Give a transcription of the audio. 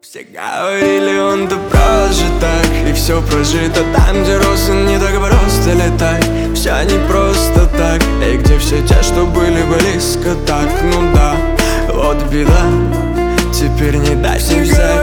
Все говорили, он-то прожит так, и все прожито там, где рос, он не так просто летать. Все не просто так, и где все те, что были близко так. Ну да, вот беда, теперь не дай всех взять.